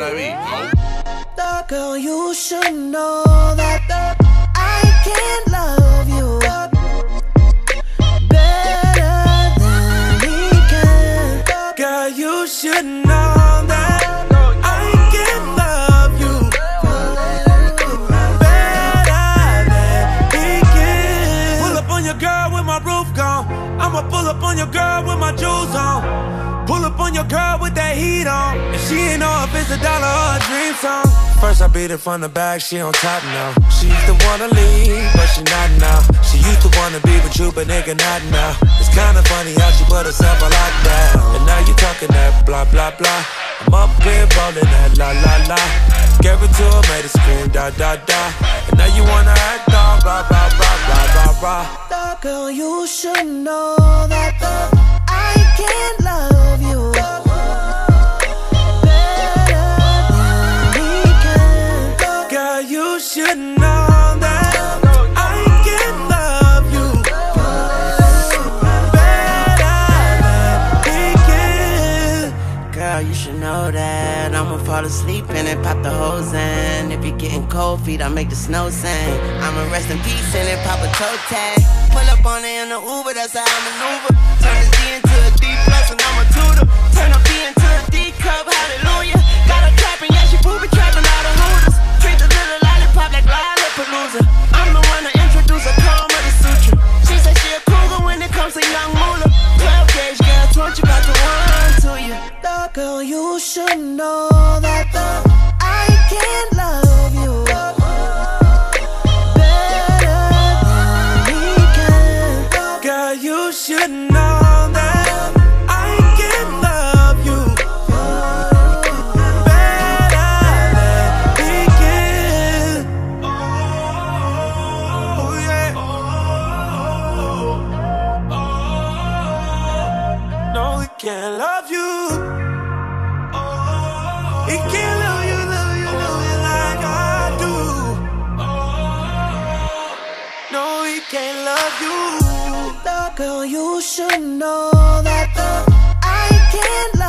what I mean? The girl, you should know that I can't love you better than he can. Girl, you should know that I can love you better than he can. Pull up on your girl with my roof gone. I'ma pull up on your girl with my jewels on. Pull up on your girl with that heat on. And she ain't know if it's $1 or a dream song. First I beat it from the back, she on top now. She used to wanna leave, but she not now. She used to wanna be with you, but nigga not now. It's kinda funny how she put herself on lockdown. And now you talking that blah blah blah. I'm up here rolling that la la la. Gave it to her, made her scream da da da. And now you wanna act all blah blah blah blah blah blah. The girl, you should know that I can't love you better than he can. Girl, you should know that I can love you better than he can. Girl, you should know that I'ma fall asleep and then pop the hose in. If you're getting cold feet, I make the snow sing. I'ma rest in peace and then pop a toe tag. Pull up on it in the Uber, that's how I maneuver. Turn this D into a D plus and I'm a tutor. Turn a B into a D cup, hallelujah. Got her clapping, yeah, she booby trapping all the hooters. Treat the little lollipop like Lollapalooza. I'm the one to introduce her, call her the suture. She said she a cougar when it comes to young moolah. 12 gauge girl, 20 about to run to you. The girl, you should know that I can't love you better than he can. Girl, you should know that I can love you better than he can. Oh yeah. No, he can't love you. He can't love you like I do. No, he can't love you. The girl, you should know that I can't